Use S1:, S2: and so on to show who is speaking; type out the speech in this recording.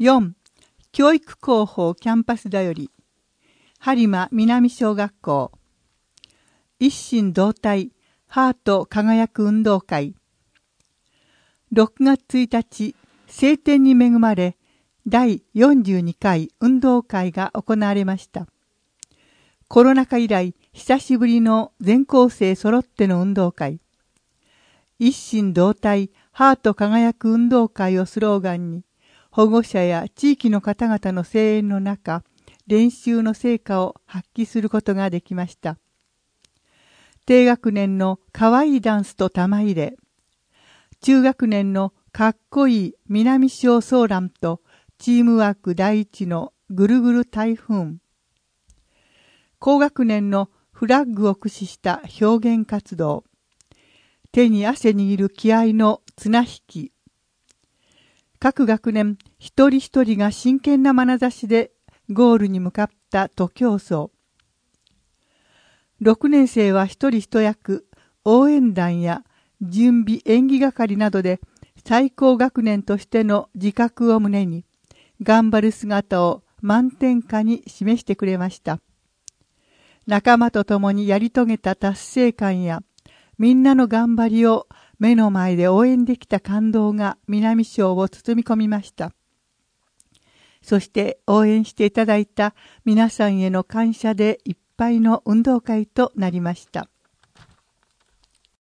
S1: 4. 教育広報キャンパスだより播磨南小学校一心同体ハート輝く運動会6月1日晴天に恵まれ第42回運動会が行われました。コロナ禍以来久しぶりの全校生揃っての運動会。一心同体ハート輝く運動会をスローガンに保護者や地域の方々の声援の中、練習の成果を発揮することができました。低学年の可愛いダンスと玉入れ、中学年のかっこいい南小ソーランとチームワーク第一のぐるぐる台風、高学年のフラッグを駆使した表現活動、手に汗握る気合の綱引き、各学年一人一人が真剣な眼差しでゴールに向かった徒競走。6年生は一人一役、応援団や準備演技係などで最高学年としての自覚を胸に、頑張る姿を満点下に示してくれました。仲間と共にやり遂げた達成感や、みんなの頑張りを目の前で応援できた感動が南小を包み込みました。そして応援していただいた皆さんへの感謝でいっぱいの運動会となりました。